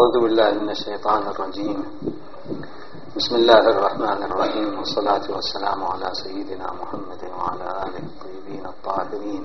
أعوذ بالله من الشيطان الرجيم. بسم الله الرحمن الرحيم، والصلاة والسلام على سيدنا محمد وعلى آله الطيبين الطاهرين.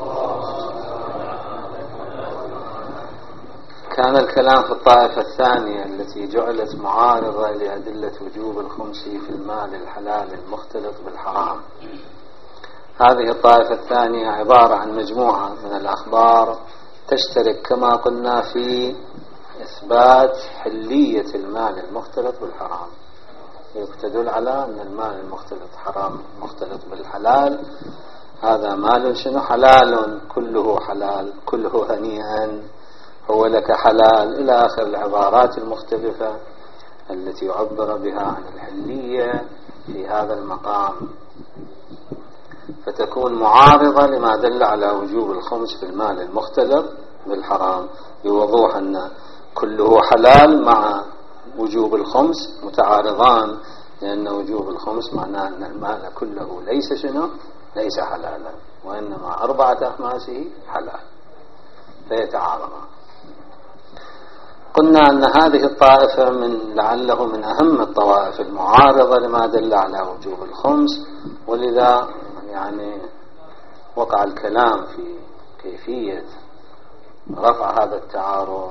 كان الكلام في الطائفة الثانية التي جعلت معارضة لأدلة وجوب الخمس في المال الحلال المختلط بالحرام. هذه الطائفة الثانية عبارة عن مجموعة من الأخبار تشترك كما قلنا في إثبات حلية المال المختلط بالحرام، تدل على أن المال المختلط حرام مختلط بالحلال. هذا مال شنو؟ حلال، كله حلال، كله هنيئا، هو لك حلال، إلى آخر العبارات المختلفة التي يعبر بها عن الحلية في هذا المقام، فتكون معارضة لما دل على وجوب الخمس في المال المختلط بالحرام بوضوح أن كله حلال مع وجوب الخمس متعارضان، لأن وجوب الخمس معناه أن المال كله ليس شنو؟ ليس حلالا، وإنما 4 أخماسه حلال، فيتعارضان. قلنا أن هذه الطائفة لعله من أهم الطوائف المعارضة لما دل على وجوب الخمس، ولذا يعني وقع الكلام في كيفية رفع هذا التعارض،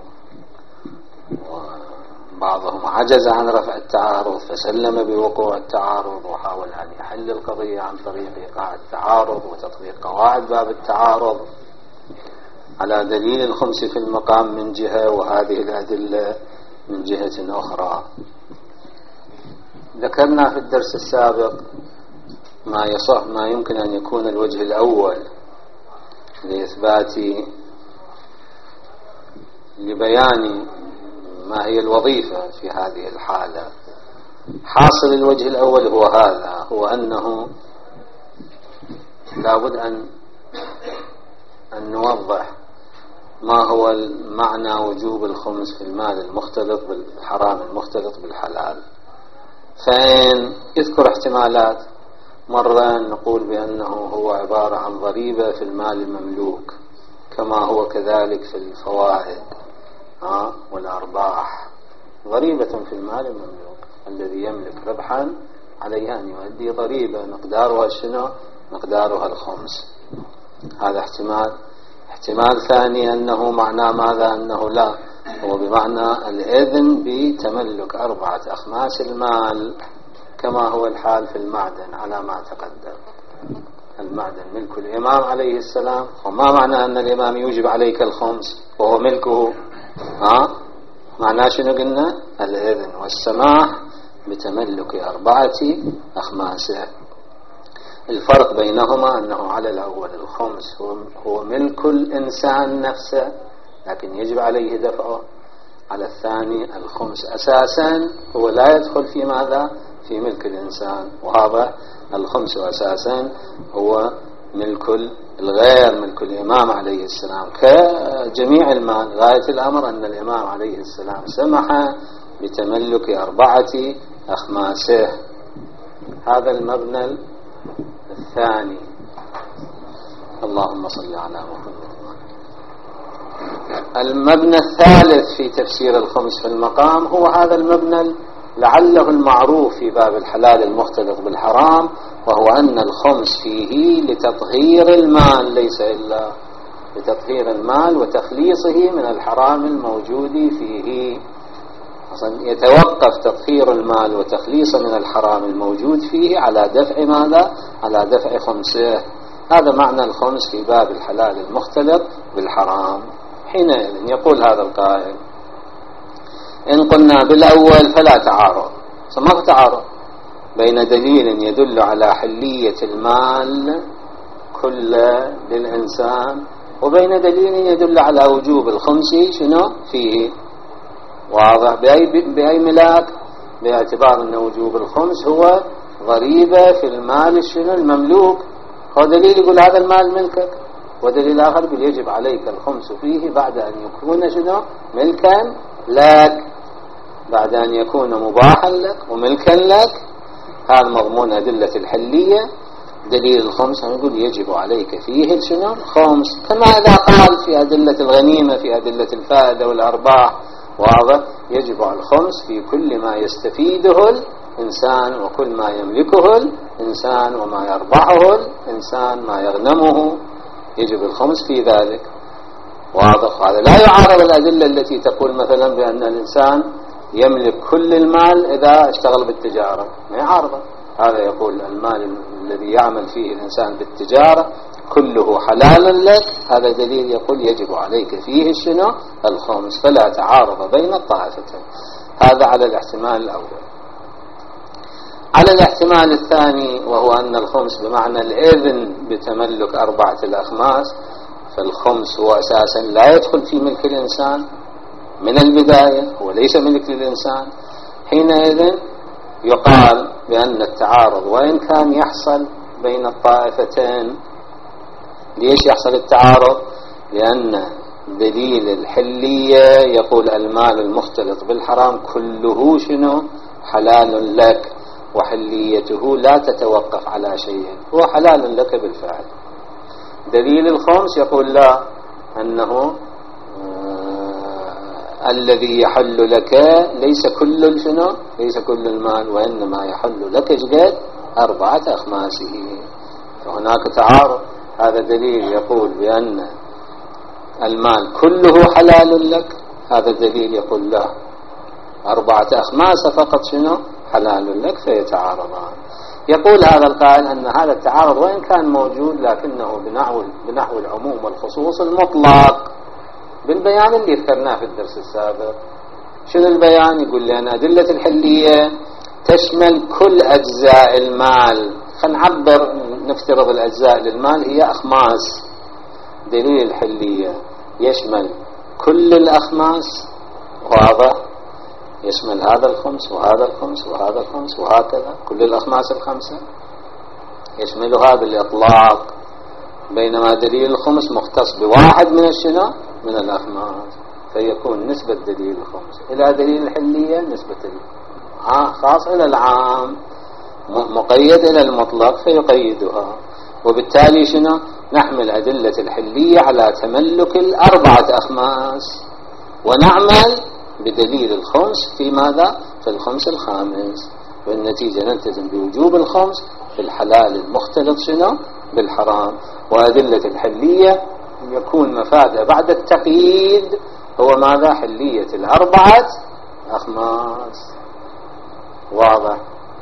وبعضهم عجز عن رفع التعارض فسلم بوقوع التعارض وحاول أن يحل القضية عن طريق إيقاع التعارض وتطبيق قواعد باب التعارض على دليل الخمس في المقام من جهة، وهذه الأدلة من جهة أخرى. ذكرنا في الدرس السابق ما يمكن أن يكون الوجه الأول لبيان ما هي الوظيفة في هذه الحالة. حاصل الوجه الأول هو هذا، هو أنه لابد أن نوضح ما هو معنى وجوب الخمس في المال المختلط بالحرام المختلط بالحلال. فإن يذكر احتمالات، مرة نقول بأنه هو عبارة عن ضريبة في المال المملوك، كما هو كذلك في الفوائد والأرباح، ضريبة في المال المملوك الذي يملك ربحا عليها أن يؤدي ضريبة مقدارها شنو؟ مقدارها الخمس. هذا احتمال ثاني أنه معناه ماذا؟ أنه لا، هو بمعنى الإذن بتملك 4 أخماس المال كما هو الحال في المعدن على ما تقدم. المعدن ملك الإمام عليه السلام، وما معنى أن الإمام يوجب عليك الخمس وهو ملكه؟ معناه شنو قلنا؟ الإذن والسماح بتملك 4 أخماسه. الفرق بينهما أنه على الأول الخمس هو ملك الإنسان نفسه، لكن يجب عليه دفعه. على الثاني الخمس أساسا هو لا يدخل في ماذا؟ في ملك الإنسان، وهذا الخمس أساسا هو ملك الغير، ملك الإمام عليه السلام كجميع المال. غاية الأمر أن الإمام عليه السلام سمح بتملك 4 أخماسه. هذا المبنى الثاني. اللهم صل على محمد. المبنى الثالث في تفسير الخمس في المقام هو هذا المبنى لعله المعروف في باب الحلال المختلط بالحرام، وهو أن الخمس فيه لتطهير المال، ليس إلا لتطهير المال وتخليصه من الحرام الموجود فيه. أصلا يتوقف تطهير المال وتخليصه من الحرام الموجود فيه على دفع ماذا؟ على دفع خمسه. هذا معنى الخمس في باب الحلال المختلط بالحرام. حينئذ يقول هذا القائل: إن قلنا بالأول فلا تعارض، ما في تعارض بين دليل يدل على حلية المال كله للإنسان وبين دليل يدل على وجوب الخمس شنو فيه. واضح؟ بأي ملاك؟ باعتبار أن وجوب الخمس هو ضريبة في المال شنو؟ المملوك. هو دليل يقول هذا المال ملكك، ودليل آخر يقول يجب عليك الخمس فيه بعد أن يكون شنو؟ ملكا لك، بعد أن يكون مباحا لك وملكا لك. هذا مضمون أدلة الحلية. دليل الخمس يقول يجب عليك فيه شنو؟ خمس، كما إذا قال في أدلة الغنيمة، في أدلة الفائدة والأرباح واضح؟ يجب الخمس في كل ما يستفيده الإنسان وكل ما يملكه الإنسان وما يربحه الإنسان، ما يغنمه، يجب الخمس في ذلك. واضح؟ هذا لا يعارض الأدلة التي تقول مثلا بأن الإنسان يملك كل المال إذا اشتغل بالتجارة، ما يعارضه. هذا يقول المال الذي يعمل فيه الإنسان بالتجارة كله حلال لك، هذا دليل يقول يجب عليك فيه شنو؟ الخمس، فلا تعارض بين الطائفتين. هذا على الاحتمال الأول. على الاحتمال الثاني وهو أن الخمس بمعنى الإذن بتملك 4 الأخماس، فالخمس هو أساسا لا يدخل في ملك الإنسان من البداية، هو ليس ملك للإنسان. حينئذ يقال بأن التعارض وإن كان يحصل بين الطائفتين، ليش يحصل التعارض؟ لأن دليل الحلية يقول المال المختلط بالحرام كله شنو؟ حلال لك، وحليته لا تتوقف على شيء، هو حلال لك بالفعل. دليل الخمس يقول لا، أنه الذي يحل لك ليس كل شنو؟ ليس كل المال، وإنما يحل لك جد 4 أخماسه، فهناك تعارض. هذا دليل يقول بأن المال كله حلال لك، هذا دليل يقول لا، 4 أخماس فقط شنو؟ حلال لك، فيتعارضان. يقول هذا القائل أن هذا التعارض وإن كان موجود لكنه بنحو العموم والخصوص المطلق، بالبيان اللي ذكرناه في الدرس السابق. شنو البيان؟ يقول لأن أدلة الحلية تشمل كل أجزاء المال. فنعبر نفترض الأجزاء للمال هي أخماس. دليل الحلية يشمل كل الأخماس، واضح؟ يشمل هذا الخمس وهذا الخمس وهذا الخمس وهكذا، كل الأخماس الخمسة يشملها بالإطلاق، بينما دليل الخمس مختص بواحد من الشنو؟ من الأخماس، فيكون نسبة دليل الخمس إلى دليل الحلية نسبة خاص إلى العام، مقيد إلى المطلق فيقيدها. وبالتالي شنو؟ نحمل أدلة الحلية على تملك 4 أخماس، ونعمل بدليل الخمس في ماذا؟ في الخمس الخامس، والنتيجة نلتزم بوجوب الخمس في الحلال المختلط شنو؟ بالحرام. وأدلة الحلية يكون مفادها بعد التقييد هو ماذا؟ حلية 4 أخماس، واضح؟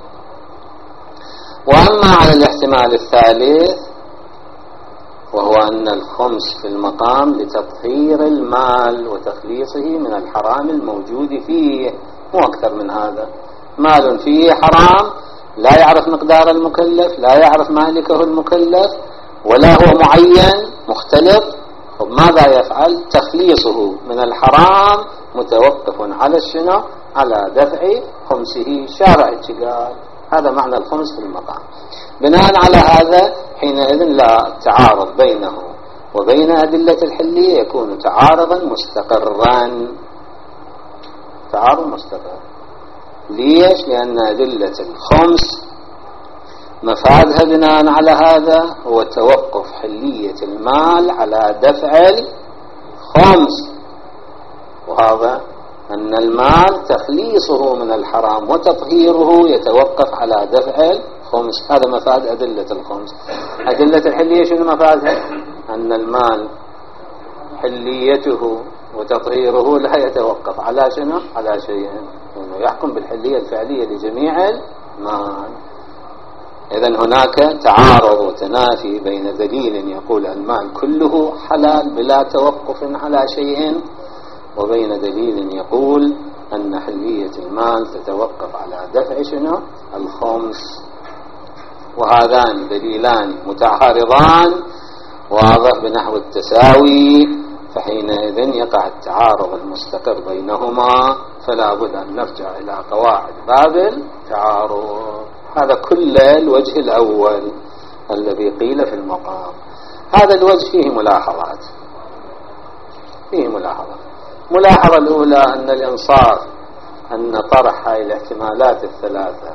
وأما على الاحتمال الثالث وهو أن الخمس في المقام لتطهير المال وتخليصه من الحرام الموجود فيه، مو أكثر من هذا. مال فيه حرام لا يعرف مقدار المكلف، لا يعرف مالكه المكلف، ولا هو معين مختلط، ماذا يفعل؟ تخليصه من الحرام متوقف على الشنو؟ على دفع خمسه. شارع الشقال، هذا معنى الخمس في المقام. بناء على هذا حينئذ لا تعارض بينه وبين أدلة الحلية، يكون تعارضا مستقرا، تعارض مستقر. ليش؟ لأن أدلة الخمس مفادها بناء على هذا هو توقف حلية المال على دفع الخمس، وهذا أن المال تخليصه من الحرام وتطهيره يتوقف على دفع الخمس. هذا مفاد أدلة الخمس. أدلة الحلية شنو مفادها؟ أن المال حليته وتطهيره لا يتوقف على شنو؟ على شيء، يعني يحكم بالحلية الفعلية لجميع المال. إذن هناك تعارض وتنافي بين دليل يقول المال كله حلال بلا توقف على شيء، وبين دليل يقول أن حلية المال تتوقف على دفع شنو؟ الخمس. وهذان دليلان متعارضان، واضح بنحو التساوي، فحينئذ يقع التعارض المستقر بينهما، فلا بد أن نرجع إلى قواعد باب التعارض. هذا كل الوجه الأول الذي قيل في المقام. هذا الوجه فيه ملاحظات، فيه ملاحظة الأولى أن الإنصاف أن طرح هذه الاحتمالات الثلاثة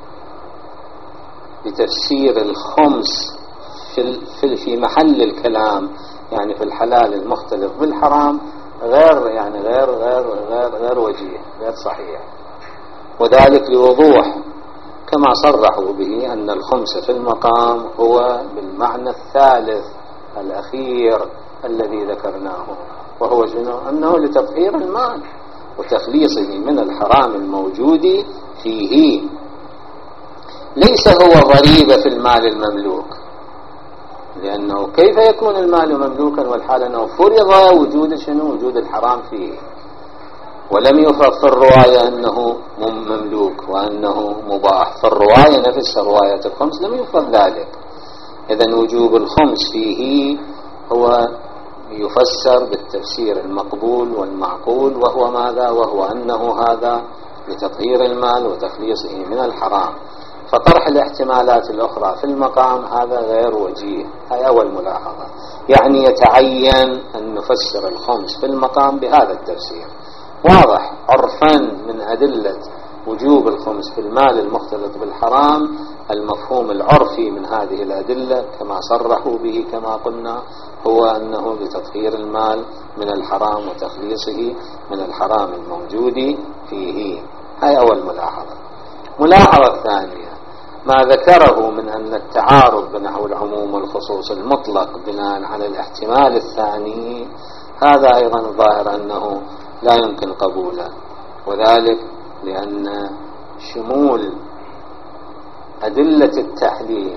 بتفسير الخمس في محل الكلام، يعني في الحلال المختلط بالحرام، غير وجيه، غير صحيح. وذلك لوضوح كما صرحوا به أن الخمس في المقام هو بالمعنى الثالث الأخير الذي ذكرناه، وهو أنه لتطهير المال وتخليصه من الحرام الموجود فيه، ليس هو ضريبة في المال المملوك، لأنه كيف يكون المال مملوكا والحال أنه فرض وجود الحرام فيه، ولم يفرض في الرواية أنه مملوك وأنه مباح. في الرواية نفسها رواية الخمس لم يفرض ذلك. إذن وجوب الخمس فيه هو يفسر بالتفسير المقبول والمعقول، وهو ماذا؟ وهو أنه هذا لتطهير المال وتخليصه من الحرام. فطرح الاحتمالات الأخرى في المقام هذا غير وجيه. هذه أول ملاحظة، يعني يتعين أن نفسر الخمس في المقام بهذا التفسير. واضح عرفا من أدلة وجوب الخمس في المال المختلط بالحرام المفهوم العرفي من هذه الأدلة كما صرحوا به كما قلنا هو أنه لتطهير المال من الحرام وتخليصه من الحرام الموجود فيه. هاي أول ملاحظة. ملاحظة ثانية، ما ذكره من أن التعارض بنحو العموم والخصوص المطلق بناء على الاحتمال الثاني، هذا أيضا ظاهر أنه لا يمكن قبوله، وذلك لأن شمول أدلة التحليل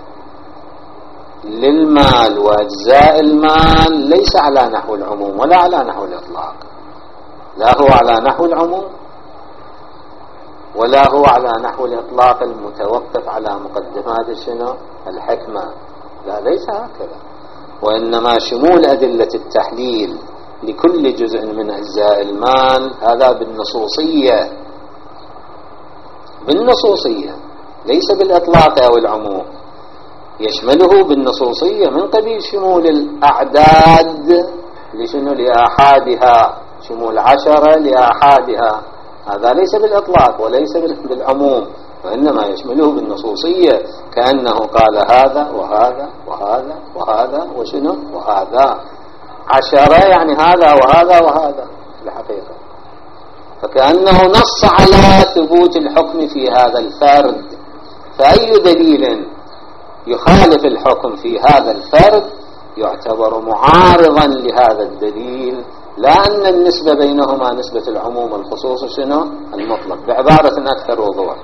للمال وأجزاء المال ليس على نحو العموم ولا على نحو الإطلاق، لا هو على نحو العموم ولا هو على نحو الإطلاق المتوقف على مقدمات الحكمة، لا ليس هكذا، وإنما شمول أدلة التحليل لكل جزء من أجزاء المال هذا بالنصوصية ليس بالإطلاق أو العموم، يشمله بالنصوصية من قبيل شمول الأعداد لآحادها، شمول 10 لآحادها، هذا ليس بالإطلاق وليس بالعموم، وإنما يشمله بالنصوصية، كأنه قال هذا وهذا وهذا وهذا وهذا 10، يعني هذا وهذا وهذا في الحقيقة، فكأنه نص على ثبوت الحكم في هذا الفرد. فأي دليل يخالف الحكم في هذا الفرد يعتبر معارضا لهذا الدليل، لا أن النسبة بينهما نسبة العموم والخصوص المطلق. بعبارة أكثر وضوح،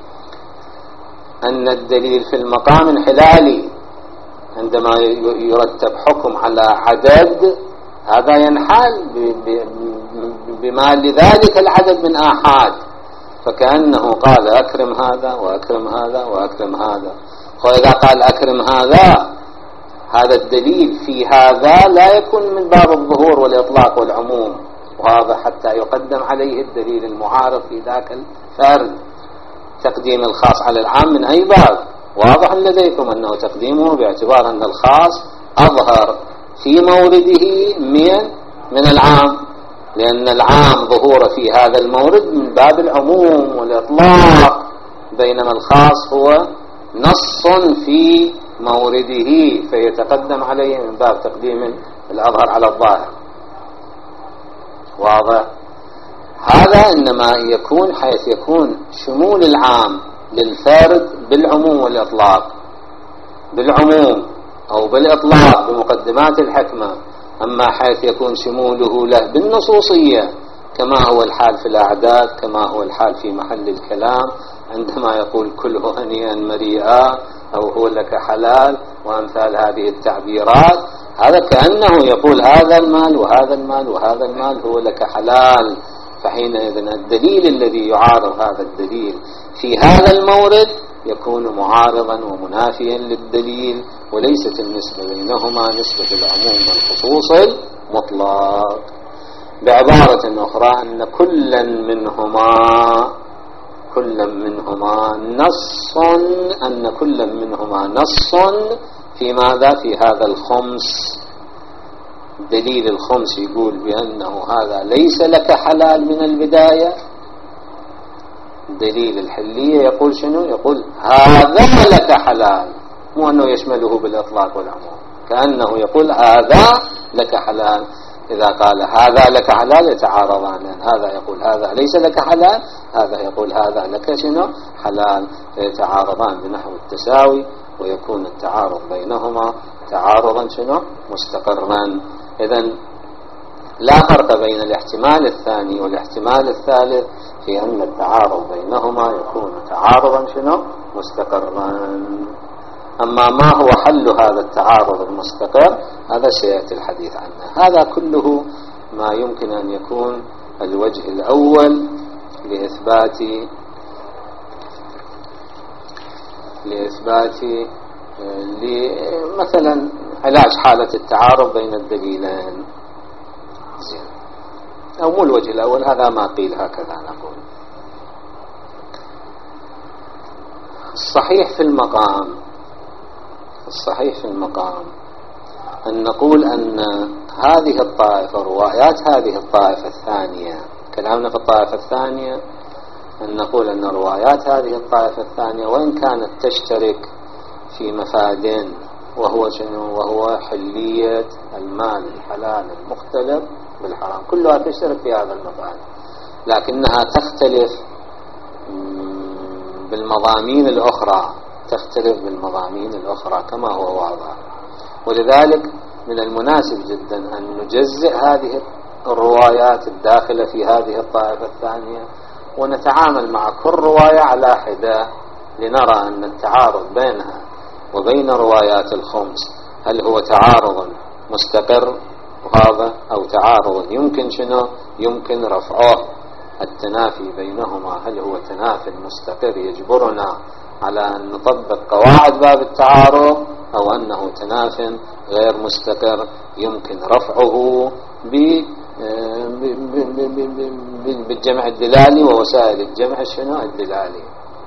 أن الدليل في المقام انحلالي، عندما يرتب حكم على عدد هذا ينحل بما لذلك العدد من آحاد، فكأنه قال أكرم هذا وأكرم هذا وأكرم هذا، وإذا قال أكرم هذا الدليل في هذا لا يكون من باب الظهور والإطلاق والعموم، وهذا حتى يقدم عليه الدليل المعارض في ذاك الفرد. تقديم الخاص على العام من أي باب؟ واضح لديكم أنه تقديمه باعتبار أن الخاص أظهر في مورده من العام، لأن العام ظهور في هذا المورد من باب العموم والإطلاق، بينما الخاص هو نص في مورده فيتقدم عليه من باب تقديم الأظهر على الظاهر. واضح؟ هذا إنما يكون حيث يكون شمول العام للفرد بالعموم والإطلاق، بالعموم أو بالإطلاق بمقدمات الحكمة. أما حيث يكون شموله له بالنصوصية كما هو الحال في الأعداد، كما هو الحال في محل الكلام عندما يقول كله هنيئا مريئا أو هو لك حلال وأمثال هذه التعبيرات، هذا كأنه يقول هذا المال وهذا المال وهذا المال هو لك حلال. فحينئذ الدليل الذي يعارض هذا الدليل في هذا المورد يكون معارضا ومنافيا للدليل، وليست النسبة بينهما نسبة العموم والخصوص المطلق. بعبارة أخرى أن كل منهما نص في ماذا؟ في هذا الخمس. دليل الخمس يقول بأنه هذا ليس لك حلال من البداية، دليل الحلية يقول شنو؟ يقول هذا لك حلال، مو أنه يشمله بالإطلاق والعموم، كأنه يقول هذا لك حلال. إذا قال هذا لك حلال يتعارضان، يعني هذا يقول هذا ليس لك حلال، هذا يقول هذا لك شنو حلال، فيتعارضان بنحو التساوي، ويكون التعارض بينهما تعارضا شنو مستقرا. إذن لا فرق بين الاحتمال الثاني والاحتمال الثالث في أن التعارض بينهما يكون تعارضا شنو مستقرا. أما ما هو حل هذا التعارض المستقر هذا سيأتي الحديث عنه. هذا كله ما يمكن أن يكون الوجه الأول لإثبات مثلا علاج حالة التعارض بين الدليلين، أو مو الوجه الأول، هذا ما قيل هكذا نقول. الصحيح في المقام أن نقول أن هذه الطائفة، روايات هذه الطائفة الثانية، كلامنا في الطائفة الثانية، أن نقول أن روايات هذه الطائفة الثانية وإن كانت تشترك في مفاد، وهو حلية المال الحلال المختلط بالحرام، كلها تشترك في هذا المفاد، لكنها تختلف بالمضامين الأخرى كما هو واضح. ولذلك من المناسب جدا أن نجزئ هذه الروايات الداخلة في هذه الطائفة الثانية ونتعامل مع كل رواية على حدة، لنرى أن التعارض بينها وبين روايات الخمس هل هو تعارض مستقر وهذا، أو تعارض يمكن رفعه، التنافي بينهما هل هو تنافي مستقر يجبرنا على أن نطبق قواعد باب التعارض، أو أنه تناف غير مستقر يمكن رفعه بالجمع الدلالي ووسائل الجمع الدلالي.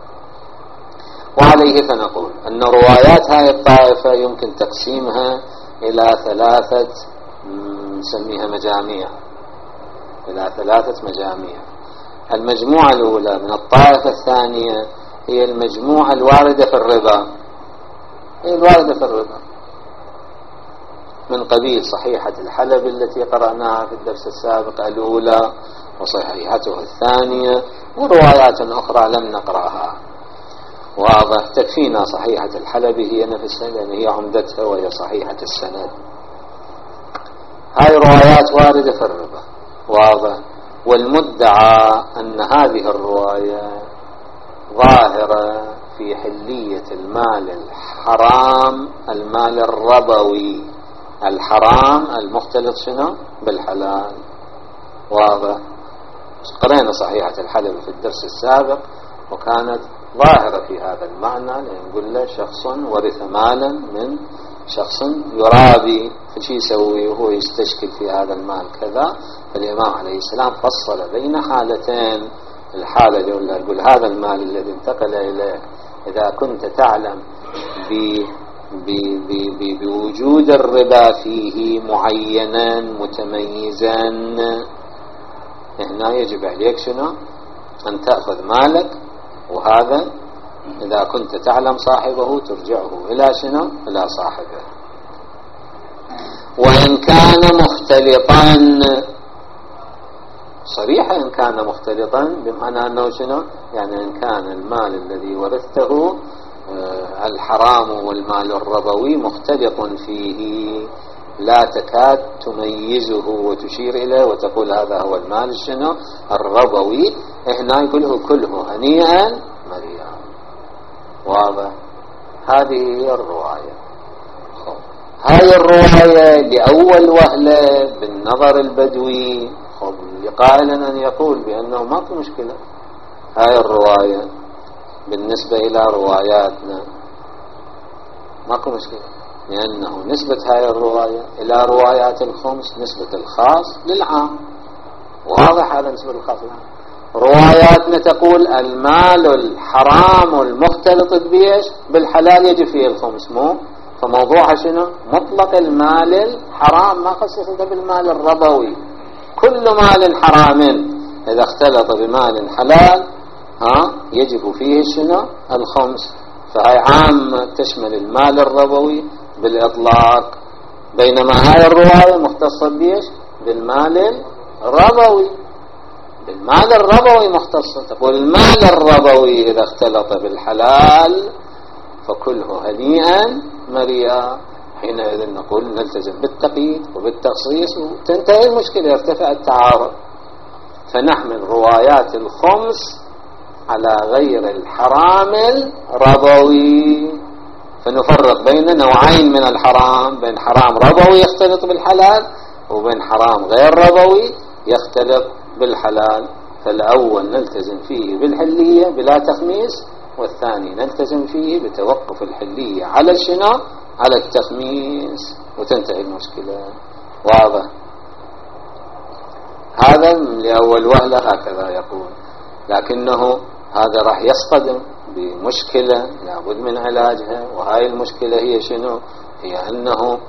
وعليه فنقول أن روايات هذه الطائفة يمكن تقسيمها إلى نسميها ثلاثة مجاميع. المجموعة الأولى من الطائفة الثانية هي المجموعة الواردة في الربا، من قبيل صحيحة الحلب التي قرأناها في الدرس السابق الأولى، وصحيحته الثانية، وروايات أخرى لم نقرأها. واضح، تكفينا صحيحة الحلب هي نفسها لأن هي عمدتها وهي صحيحة السند. هاي روايات واردة في الربا، واضح. والمدعى أن هذه الرواية ظاهرة في حلية المال الحرام، المال الربوي الحرام المختلط بالحلال، واضح. قرأنا صحيحة الحلب في الدرس السابق وكانت ظاهرة في هذا المعنى، لأن نقول له شخص ورث مالا من شخص يرابي، فشي يسوي وهو يستشكل في هذا المال كذا. فالإمام عليه السلام فصل بين حالتين، الحالة اللي يقول هذا المال الذي انتقل إليك إذا كنت تعلم بوجود الربا فيه معينا متميزا، هنا يجب عليك أن تأخذ مالك، وهذا إذا كنت تعلم صاحبه ترجعه إلى صاحبه. وإن كان مختلطا، صريحة إن كان مختلطا بمعنى أنه يعني إن كان المال الذي ورثته الحرام والمال الربوي مختلط فيه، لا تكاد تميزه وتشير إليه وتقول هذا هو المال الربوي، هنا يقوله كله هنيئا مريئا، واضح. هذه هي الرواية. هاي الرواية لأول وهلة بالنظر البدوي قائلا أن يقول بأنه ما في مشكلة، هاي الرواية بالنسبة إلى رواياتنا ما في مشكلة، لأنه نسبة هاي الرواية إلى روايات الخمس نسبة الخاص للعام، واضح هذا نسبة الخاص للعام. رواياتنا تقول المال الحرام المختلط بالحلال يجب فيه الخمس، فموضوعها مطلق المال الحرام، ما خصصته بالمال الربوي. كل مال حرام إذا اختلط بمال حلال يجب فيه الخمس، فهي عامة تشمل المال الربوي بالإطلاق، بينما هاي الرواية مختصة بالمال الربوي. بالمال الربوي مختصة. تقول المال الربوي إذا اختلط بالحلال فكله هنيئا مريئا. حينئذ نقول نلتزم بالتقييد وبالتخصيص وتنتهي المشكلة، يرتفع التعارض. فنحمل روايات الخمس على غير الحرام الربوي، فنفرق بين نوعين من الحرام، بين حرام ربوي يختلط بالحلال وبين حرام غير ربوي يختلط بالحلال. فالأول نلتزم فيه بالحلية بلا تخميس، والثاني نلتزم فيه بتوقف الحلية على شنو؟ على التخميس، وتنتهي المشكلة. واضح؟ هذا لأول وهلة هكذا يقول، لكنه هذا راح يصطدم بمشكلة لابد من علاجها. وهاي المشكلة هي شنو؟ هي أنه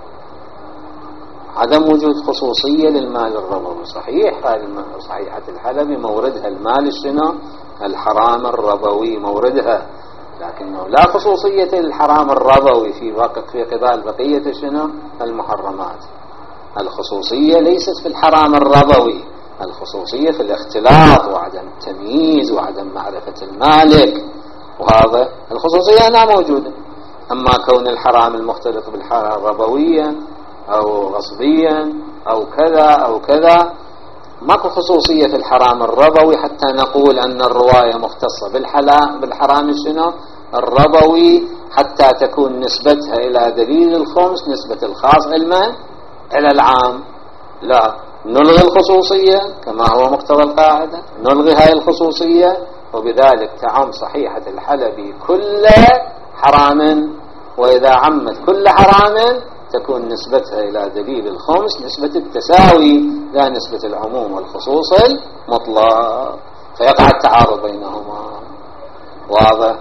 عدم وجود خصوصية للمال الربوي. صحيح هذه صحيحة الحلبي موردها المال شنو؟ الحرام الربوي موردها، لكنه لا خصوصية للحرام الربوي في قبال بقية شنو؟ المحرمات. الخصوصية ليست في الحرام الربوي، الخصوصية في الاختلاط وعدم التمييز وعدم معرفة المالك، وهذا الخصوصية هنا موجودة. أما كون الحرام المختلط بالحرام ربويا أو غصبيا أو كذا أو كذا، ماكو خصوصية في الحرام الربوي حتى نقول أن الرواية مختصة بالحرام شنو؟ الربوي، حتى تكون نسبتها إلى دليل الخمس نسبة الخاص علما إلى العام. لا، نلغي الخصوصية كما هو مقتضى القاعدة، نلغي هاي الخصوصية، وبذلك تعم صحيحة الحلبي كل حرام. وإذا عمت كل حرام تكون نسبتها إلى دليل الخمس نسبة التساوي لا نسبة العموم والخصوص المطلق، فيقع التعارض بينهما. واضح؟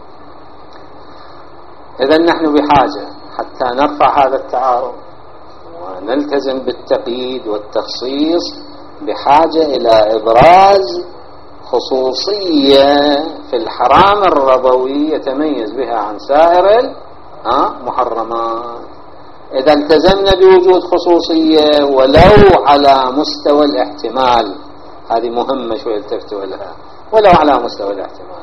إذن نحن بحاجة حتى نرفع هذا التعارض ونلتزم بالتقييد والتخصيص، بحاجة إلى إبراز خصوصية في الحرام الربوي يتميز بها عن سائر المحرمات. إذا التزمنا بوجود خصوصية ولو على مستوى الاحتمال، هذه مهمة شوي التفتوا لها، ولو على مستوى الاحتمال،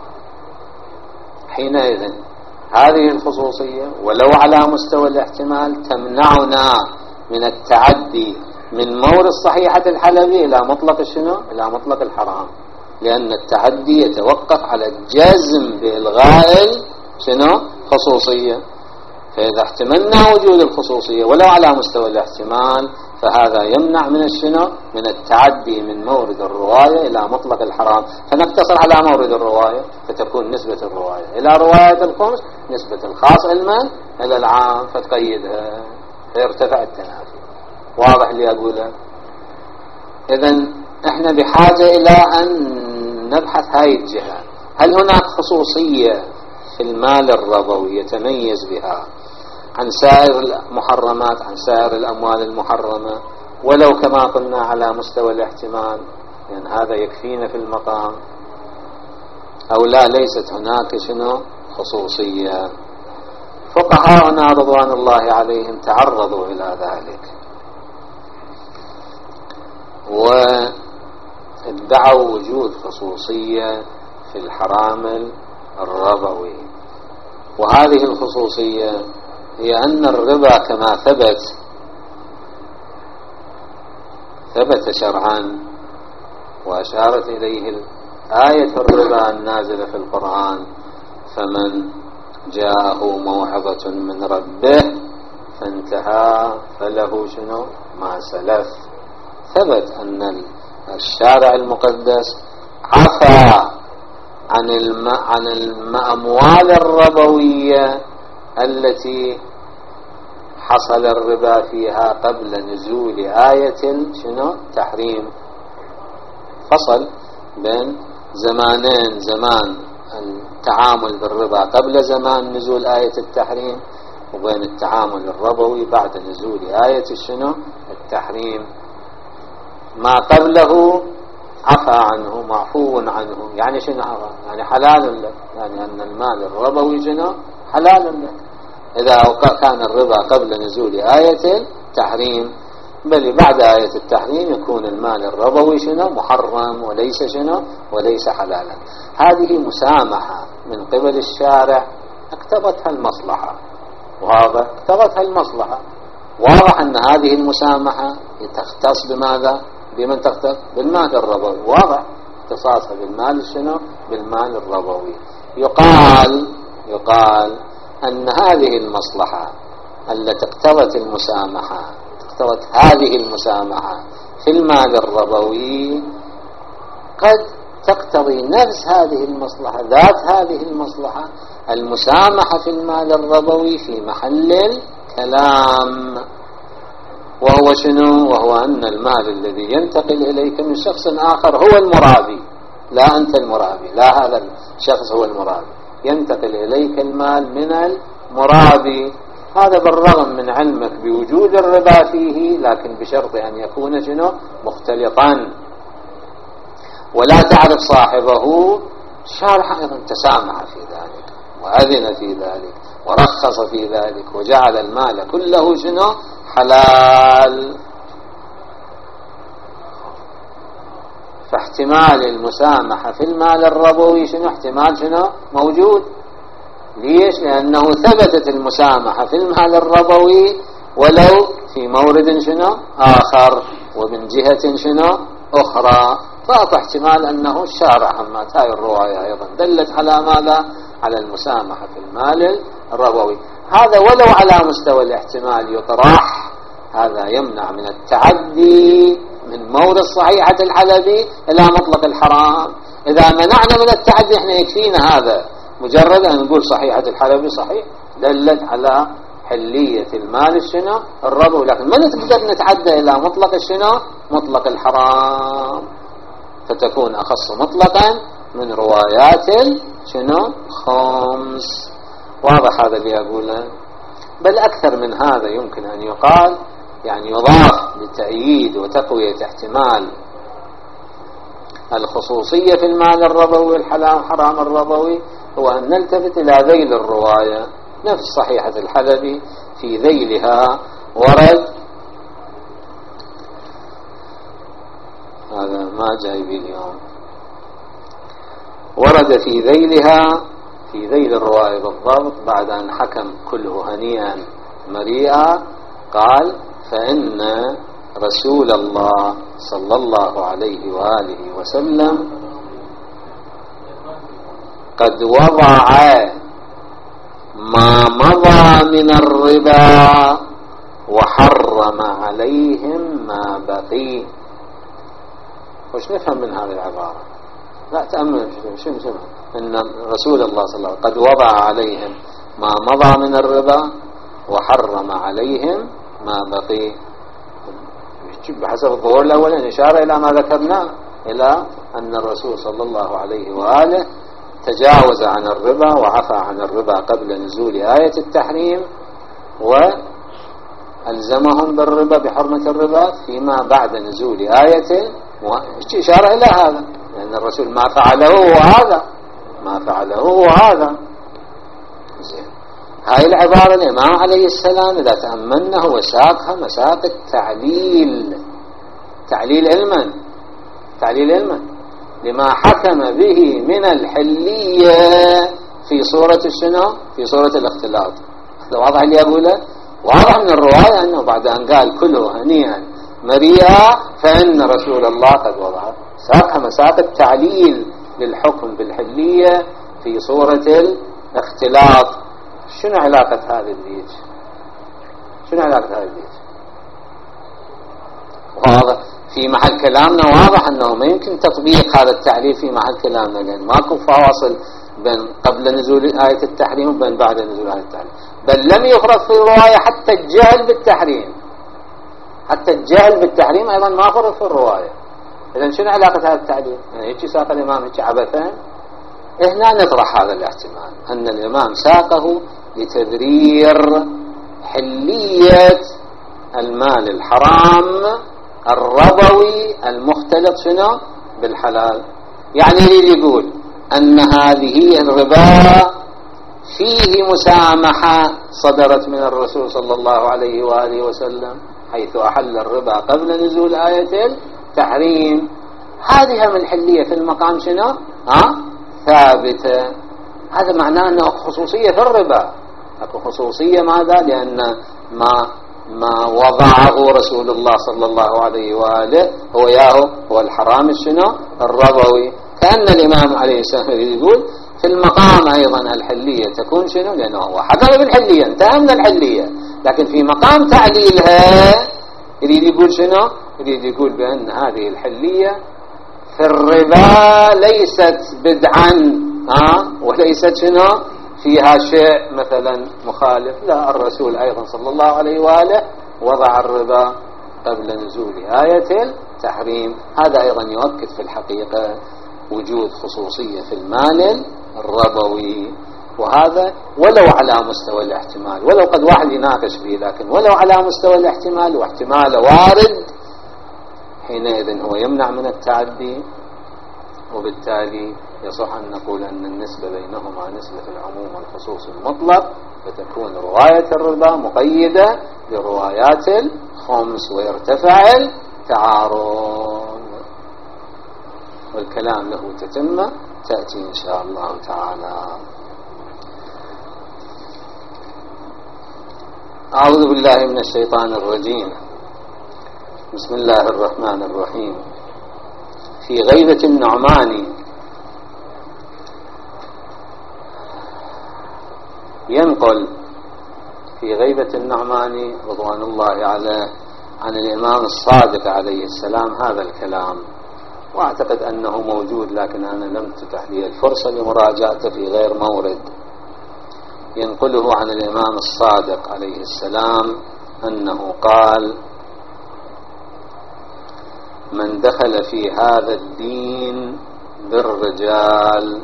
حينئذ هذه الخصوصية ولو على مستوى الاحتمال تمنعنا من التعدي من مورد صحيحة الحلبي إلى مطلق شنو؟ إلى مطلق الحرام، لأن التعدي يتوقف على الجزم بإلغاء شنو؟ خصوصية. فإذا احتملنا وجود الخصوصية ولو على مستوى الاحتمال فهذا يمنع من الشنو؟ من التعدي من مورد الرواية إلى مطلق الحرام، فنقتصر على مورد الرواية، فتكون نسبة الرواية إلى رواية الخمس نسبة الخاص علما إلى العام، فتقيدها فيرتفع التنافي. واضح اللي أقوله؟ إذن احنا بحاجة إلى أن نبحث هاي الجهة، هل هناك خصوصية في المال الربوي يتميز بها عن سائر المحرمات، عن سائر الأموال المحرمة، ولو كما قلنا على مستوى الاحتمال، يعني هذا يكفينا في المقام، أو لا ليست هناك شنو؟ خصوصية. فقهاؤنا رضوان الله عليهم تعرضوا إلى ذلك وادعوا وجود خصوصية في الحرام الربوي. وهذه الخصوصية هي أن الربا كما ثبت شرعا وأشارت إليه آية الربا النازلة في القرآن: فمن جاءه موعظة من ربه فانتهى فله شنو؟ ما سلف. ثبت أن الشارع المقدس عفى عن الأموال الربوية التي حصل الربا فيها قبل نزول آية شنو؟ تحريم. فصل بين زمانين: زمان التعامل بالربا قبل زمان نزول آية التحريم، وبين التعامل الربوي بعد نزول آية شنو؟ التحريم. ما قبله عفى عنه، معفو عنه. يعني شنو عفى؟ يعني حلال لك، يعني أن المال الربوي شنو؟ حلال لك إذا كان الربا قبل نزول آية التحريم. بل بعد آية التحريم يكون المال الربوي شنو محرم وليس شنو وليس حلالا. هذه مسامحة من قبل الشارع اقتضتها المصلحة، وهذا اقتضتها المصلحة. واضح أن هذه المسامحة تختص بماذا؟ بمن تختص؟ بالمال الربوي، واضح اختصاصها بالمال شنو؟ بالمال الربوي. يقال أن هذه المصلحة التي اقتضت المسامحة، اقتضت هذه المسامحة في المال الربوي قد تقتضي نفس هذه المصلحة، ذات هذه المصلحة، المسامحة في المال الربوي في محل الكلام، وهو شنو؟ وهو أن المال الذي ينتقل إليك من شخص آخر هو المرابي، لا أنت المرابي، لا هذا الشخص هو المرابي، ينتقل إليك المال من المرابي. هذا بالرغم من علمك بوجود الربا فيه، لكن بشرط أن يكون شنو؟ مختلطا، ولا تعرف صاحبه. الشارع أيضا تسامح في ذلك وأذن في ذلك ورخص في ذلك وجعل المال كله شنو؟ حلال. فاحتمال المسامحة في المال الربوي شنو؟ احتمال شنو؟ موجود. ليش؟ لأنه ثبتت المسامحة في المال الربوي ولو في مورد شنو؟ آخر ومن جهة شنو؟ أخرى. فأعطى احتمال أنه الشارع همات. هاي الرواية أيضا دلت على ماذا؟ على المسامحة في المال الربوي. هذا ولو على مستوى الاحتمال يطرح، هذا يمنع من التعدي من مورد صحيحة الحلبي إلى مطلق الحرام. إذا منعنا من التعدي احنا يكفينا هذا، مجرد أن نقول صحيحة الحلبي صحيح، دلت على حلية المال الشنو؟ الربوي، لكن ما نقدر نتعدى إلى مطلق الشنو؟ مطلق الحرام، فتكون أخص مطلقا من روايات شنو؟ خمس. واضح هذا اللي أقوله؟ بل أكثر من هذا يمكن أن يقال، يعني يضاف لتأييد وتقوية احتمال الخصوصية في المال الربوي والحلال حرام الربوي، هو أن نلتفت إلى ذيل الرواية. نفس صحيحة الحلبي في ذيلها ورد، هذا ما جاي بي اليوم، ورد في ذيلها، في ذيل الرواية بالضبط، بعد أن حكم كله هنيئا مريئا، قال: فإن رسول الله صلى الله عليه وآله وسلم قد وضع ما مضى من الربا وحرم عليهم ما بقي. وش نفهم من هذه العبارة؟ لا تأمل شنو إن رسول الله صلى الله عليه وسلم قد وضع عليهم ما مضى من الربا وحرم عليهم ما بقي. بحسب الظهور الأولين إشارة إلى ما ذكرناه، إلى أن الرسول صلى الله عليه وآله تجاوز عن الربا وعفى عن الربا قبل نزول آية التحريم، وألزمهم بالربا بحرمة الربا فيما بعد نزول آية. إشارة إلى هذا، لأن الرسول ما فعله وهذا زين. هاي العبارة الإمام عليه السلام إذا تأملنا هو ساقها مساق التعليل، تعليل علما لما حكم به من الحلية في صورة الشنو؟ في صورة الاختلاط. هذا واضح اللي أقوله؟ واضح من الرواية أنه بعد أن قال كله هنيئا مريئا فإن رسول الله قد وضع، ساقها مساق التعليل للحكم بالحلية في صورة الاختلاط. شنو علاقة هذا البيت؟ واضح في محل كلامنا، واضح أنه ما يمكن تطبيق هذا التعليل في محل كلامنا، لأن ماكو فواصل بين قبل نزول آية التحريم وبين بعد نزول آية التحريم، بل لم يفرض في الرواية حتى الجهل بالتحريم أيضا ما فرض في الرواية. إذن شنو علاقة هذا التعليل؟ يعني هيك ساق الإمام هيك عبثا؟ هنا نطرح هذا الاحتمال أن الإمام ساقه لتبرير حلية المال الحرام الربوي المختلط شنو؟ بالحلال. يعني يقول أن هذه الربا فيه مسامحة صدرت من الرسول صلى الله عليه وآله وسلم، حيث أحل الربا قبل نزول آية التحريم. هذه من الحلية في المقام شنو؟ ثابتة. هذا معناه أنه خصوصية في الربا، أكو خصوصية. ماذا؟ لأن ما وضعه رسول الله صلى الله عليه وآله هو الحرام شنو؟ الربوي. كأن الإمام عليه السلام يقول في المقام أيضا الحلية تكون شنو؟ لأنه هو حكم بالحلية، انتهى من الحلية، لكن في مقام تعليلها يريد يقول شنو؟ يريد يقول بأن هذه الحلية في الربا ليست بدعا وليست شنو؟ فيها شيء مثلا مخالف. لا، الرسول أيضا صلى الله عليه وآله وضع الربا قبل نزول آية التحريم. هذا أيضا يؤكد في الحقيقة وجود خصوصية في المال الربوي، وهذا ولو على مستوى الاحتمال، ولو قد واحد يناقش به، لكن ولو على مستوى الاحتمال، واحتمال وارد، حينئذ هو يمنع من التعدي. وبالتالي يصح أن نقول أن النسبة بينهما نسبة العموم والخصوص المطلق، فتكون رواية الربا مقيدة بروايات الخمس ويرتفع التعارض. والكلام له تتمة تأتي إن شاء الله تعالى. أعوذ بالله من الشيطان الرجيم. بسم الله الرحمن الرحيم. في غيبة النعمان ينقل في غيبة النعمان رضوان الله عليه عن الإمام الصادق عليه السلام هذا الكلام، وأعتقد أنه موجود، لكن أنا لم تتح لي الفرصة لمراجعته في غير مورد. ينقله عن الإمام الصادق عليه السلام أنه قال: من دخل في هذا الدين بالرجال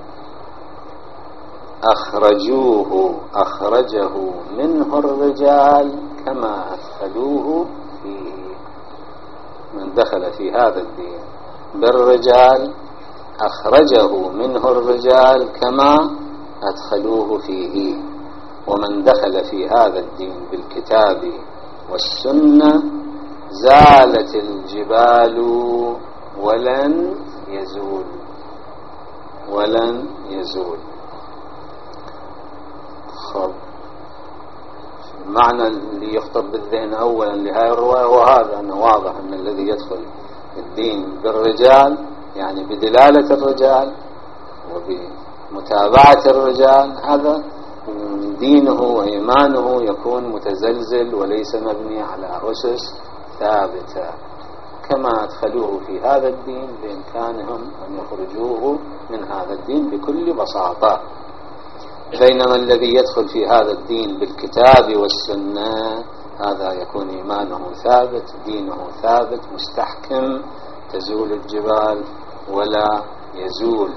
أخرجه منه الرجال كما أدخلوه فيه. من دخل في هذا الدين بالرجال أخرجه منه الرجال كما أدخلوه فيه. ومن دخل في هذا الدين بالكتاب والسنة زالت الجبال ولن يزول. خب، المعنى اللي يخطر بالذهن أولا لهذه الرواية هو هذا، أنه واضح أن الذي يدخل الدين بالرجال يعني بدلالة الرجال وبمتابعة الرجال، هذا دينه وإيمانه يكون متزلزل وليس مبني على أسس ثابتة. كما أدخلوه في هذا الدين بإمكانهم أن يخرجوه من هذا الدين بكل بساطة. بينما الذي يدخل في هذا الدين بالكتاب والسنة هذا يكون إيمانه ثابت، دينه ثابت مستحكم، تزول الجبال ولا يزول.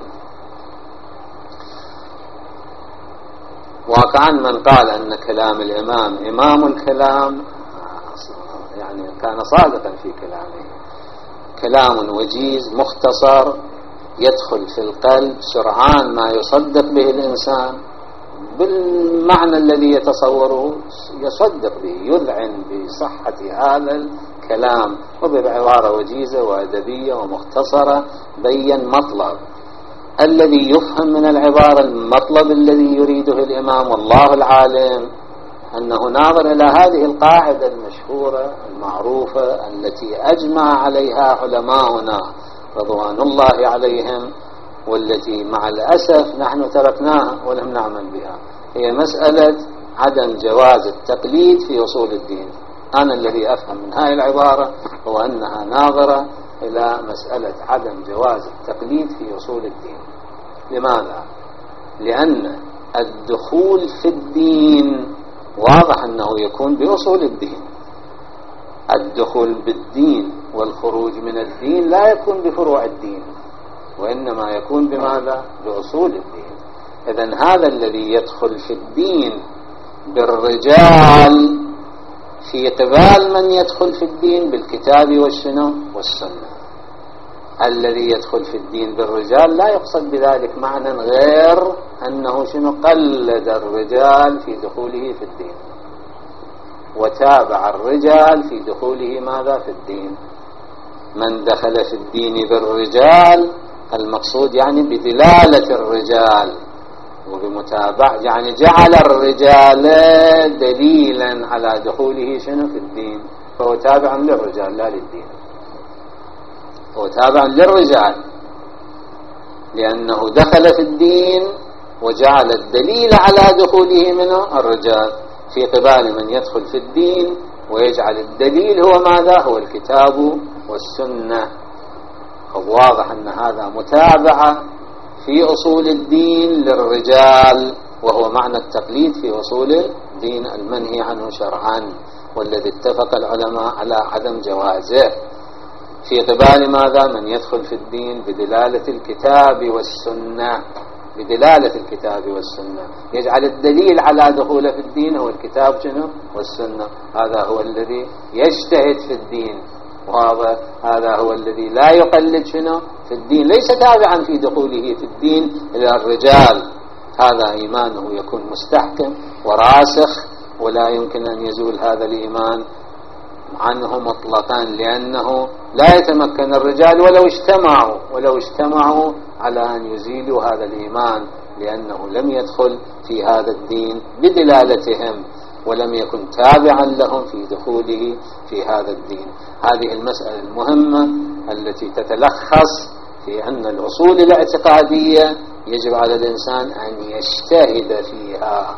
واقعا من قال أن كلام الإمام إمام الكلام يعني كان صادقا في كلامه، كلام وجيز مختصر يدخل في القلب سرعان ما يصدق به الإنسان بالمعنى الذي يتصوره، يصدق به، يذعن بصحة هذا الكلام، وبعبارة وجيزة وأدبية ومختصرة بين مطلب الذي يفهم من العبارة، المطلب الذي يريده الإمام والله العالم، أنه ناظر إلى هذه القاعدة المشهورة المعروفة التي أجمع عليها علماؤنا رضوان الله عليهم، والتي مع الأسف نحن تركناها ولم نعمل بها، هي مسألة عدم جواز التقليد في أصول الدين. أنا الذي أفهم من هذه العبارة هو أنها ناظرة إلى مسألة عدم جواز التقليد في أصول الدين. لماذا؟ لأن الدخول في الدين واضح أنه يكون بأصول الدين، الدخول بالدين والخروج من الدين لا يكون بفروع الدين، وإنما يكون بماذا؟ بأصول الدين. إذن هذا الذي يدخل في الدين بالرجال في قبال من يدخل في الدين بالكتاب والسنة. الذي يدخل في الدين بالرجال لا يقصد بذلك معنى غير أنه قلد الرجال في دخوله في الدين، وتابع الرجال في دخوله ماذا في الدين. من دخل في الدين بالرجال المقصود يعني بدلالة الرجال وبمتابعة، يعني جعل الرجال دليلا على دخوله شنو في الدين، فهو تابع للرجال لا للدين، هو تابع للرجال لأنه دخل في الدين وجعل الدليل على دخوله منه الرجال، في قبال من يدخل في الدين ويجعل الدليل هو ماذا؟ هو الكتاب والسنة. واضح أن هذا متابعة في أصول الدين للرجال، وهو معنى التقليد في أصول الدين المنهي عنه شرعا، والذي اتفق العلماء على عدم جوازه، في قبال ماذا؟ من يدخل في الدين بدلالة الكتاب والسنة، بدلالة الكتاب والسنة، يجعل الدليل على دخوله في الدين هو الكتاب شنو؟ والسنة. هذا هو الذي يجتهد في الدين، وهذا هو الذي لا يقلد شنو في الدين، ليس تابعا في دخوله في الدين إلى الرجال. هذا إيمانه يكون مستحكم وراسخ، ولا يمكن أن يزول هذا الإيمان عنه مطلقا، لأنه لا يتمكن الرجال ولو اجتمعوا على أن يزيلوا هذا الإيمان، لأنه لم يدخل في هذا الدين بدلالتهم ولم يكن تابعا لهم في دخوله في هذا الدين. هذه المسألة المهمة التي تتلخص في أن الأصول الاعتقادية يجب على الإنسان أن يجتهد فيها،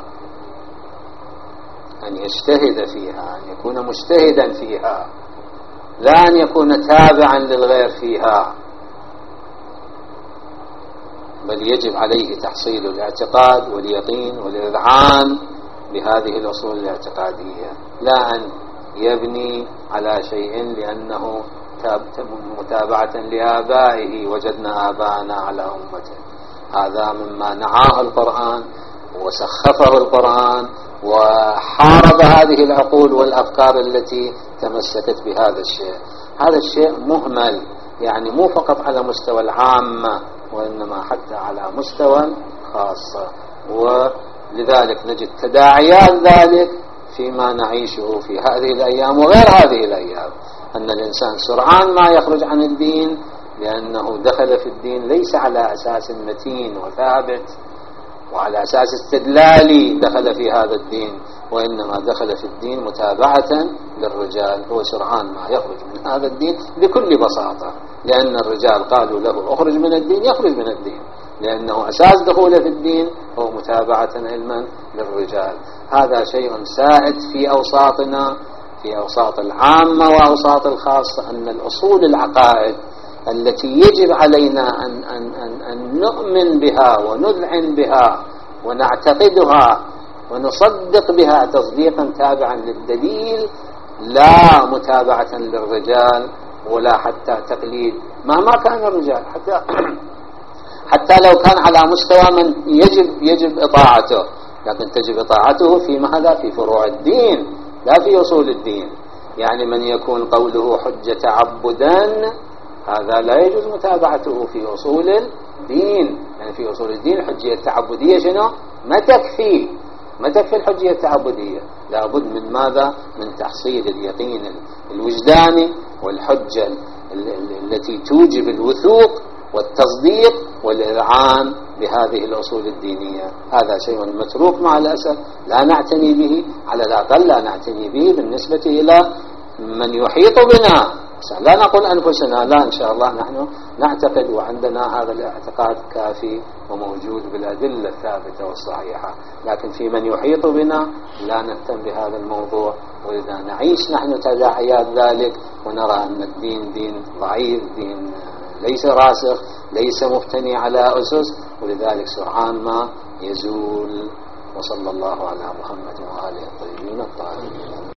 أن يكون مجتهدا فيها، لا أن يكون تابعا للغير فيها، بل يجب عليه تحصيل الاعتقاد واليقين والإذعان بهذه الأصول الاعتقادية، لا أن يبني على شيء لأنه متابعة لآبائه، وجدنا آباءنا على أمته. هذا مما نعاه القرآن وسخفه القرآن وحارب هذه العقول والأفكار التي تمسكت بهذا الشيء. هذا الشيء مهمل، يعني مو فقط على مستوى العامة وإنما حتى على مستوى خاصة، ولذلك نجد تداعيات ذلك فيما نعيشه في هذه الأيام وغير هذه الأيام، أن الإنسان سرعان ما يخرج عن الدين لأنه دخل في الدين ليس على أساس متين وثابت وعلى أساس استدلالي دخل في هذا الدين، وإنما دخل في الدين متابعة للرجال. هو سرعان ما يخرج من هذا الدين بكل بساطة، لأن الرجال قالوا له اخرج من الدين، يخرج من الدين، لأنه أساس دخوله في الدين هو متابعة علما للرجال. هذا شيء سائد في أوساطنا، في أوساط العامة وأوساط الخاصة، أن الأصول العقائد التي يجب علينا أن نؤمن بها ونذعن بها ونعتقدها ونصدق بها تصديقا تابعا للدليل، لا متابعة للرجال ولا حتى تقليد مهما كان الرجال، حتى لو كان على مستوى من يجب إطاعته، لكن تجب إطاعته في ماذا؟ في فروع الدين لا في أصول الدين. يعني من يكون قوله حجة تعبدا هذا لا يجوز متابعته في أصول الدين، يعني في أصول الدين الحجية التعبدية شنو؟ ما تكفي الحجية التعبدية، لابد من ماذا؟ من تحصيل اليقين الوجداني والحجة التي توجب الوثوق والتصديق والإذعان بهذه الأصول الدينية. هذا شيء متروك مع الأسف، لا نعتني به، على الأقل لا نعتني به بالنسبة إلى من يحيط بنا. لا نقول أنفسنا، لا، إن شاء الله نحن نعتقد وعندنا هذا الاعتقاد كافي وموجود بالأدلة الثابتة والصحيحة، لكن في من يحيط بنا لا نهتم بهذا الموضوع، وإذا نعيش نحن تداعيات ذلك ونرى أن الدين دين ضعيف، دين ليس راسخ، ليس مبتني على أسس، ولذلك سرعان ما يزول. وصلى الله على محمد وآله الطيبين الطاهرين.